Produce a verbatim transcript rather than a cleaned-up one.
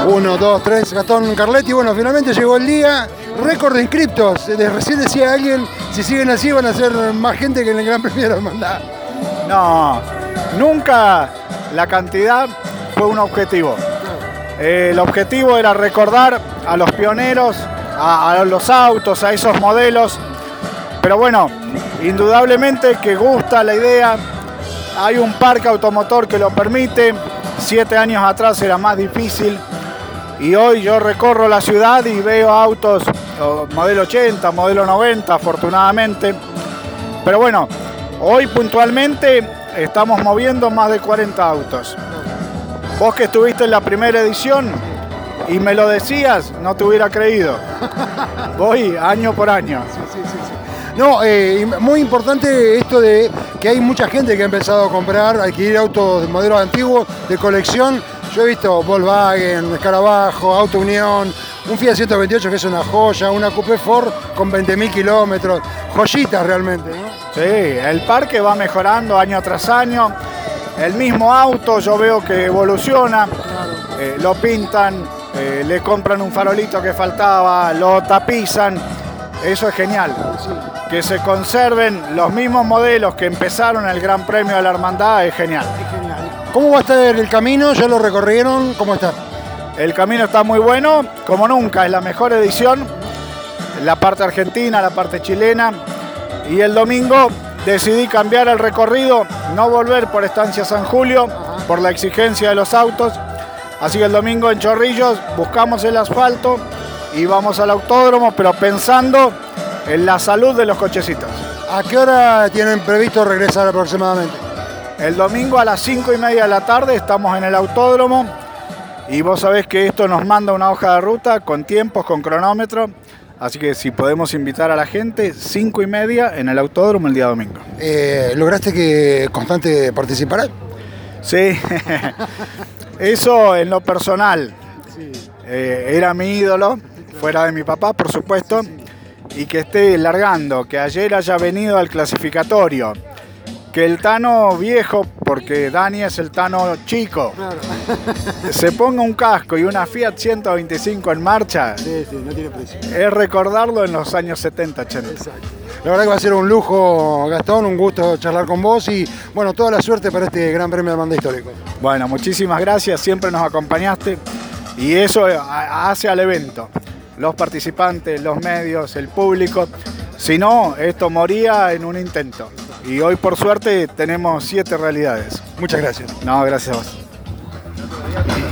Uno, dos, tres, Gastón Carletti. Bueno, finalmente llegó el día. Récord de inscriptos. De recién decía alguien, si siguen así van a ser más gente que en el Gran Premio de la Hermandad. No, nunca la cantidad fue un objetivo. Eh, el objetivo era recordar a los pioneros, a, a los autos, a esos modelos. Pero bueno, indudablemente que gusta la idea. Hay un parque automotor que lo permite. Siete años atrás era más difícil. Y hoy yo recorro la ciudad y veo autos modelo ochenta, modelo noventa, afortunadamente. Pero bueno, hoy puntualmente estamos moviendo más de cuarenta autos. Vos que estuviste en la primera edición y me lo decías, no te hubiera creído. Voy año por año. Sí, sí, sí, sí. No, eh, muy importante esto de que hay mucha gente que ha empezado a comprar, a adquirir autos de modelos antiguos, de colección. Yo he visto Volkswagen, Escarabajo, Auto Unión, un Fiat ciento veintiocho que es una joya, una Coupé Ford con veinte mil kilómetros, joyitas realmente, ¿no? Sí, el parque va mejorando año tras año. El mismo auto yo veo que evoluciona, eh, lo pintan, eh, le compran un farolito que faltaba, lo tapizan. Eso es genial. Que se conserven los mismos modelos que empezaron el Gran Premio de la Hermandad es genial. Es genial. ¿Cómo va a estar el camino? ¿Ya lo recorrieron? ¿Cómo está? El camino está muy bueno, como nunca, es la mejor edición. La parte argentina, la parte chilena. Y el domingo decidí cambiar el recorrido, no volver por Estancia San Julio, por la exigencia de los autos. Así que el domingo en Chorrillos buscamos el asfalto y vamos al autódromo, pero pensando en la salud de los cochecitos. ¿A qué hora tienen previsto regresar aproximadamente? El domingo a las cinco y media de la tarde estamos en el autódromo y vos sabés que esto nos manda una hoja de ruta con tiempos, con cronómetro. Así que si podemos invitar a la gente, cinco y media en el autódromo el día domingo. Eh, ¿Lograste que Constante participara? Sí, eso en lo personal. Sí. Eh, era mi ídolo, fuera de mi papá, por supuesto. Sí, sí. Y que esté largando, que ayer haya venido al clasificatorio, que el Tano viejo, porque Dani es el Tano chico, claro, se ponga un casco y una Fiat ciento veinticinco en marcha, sí, sí, no tiene precio. Es recordarlo en los años setenta, ochenta. Exacto. La verdad que va a ser un lujo, Gastón, un gusto charlar con vos y bueno, toda la suerte para este Gran Premio de Hermandad Histórico. Bueno, muchísimas gracias, siempre nos acompañaste y eso hace al evento. Los participantes, los medios, el público. Si no, esto moría en un intento. Y hoy, por suerte, tenemos siete realidades. Muchas gracias. No, gracias a vos.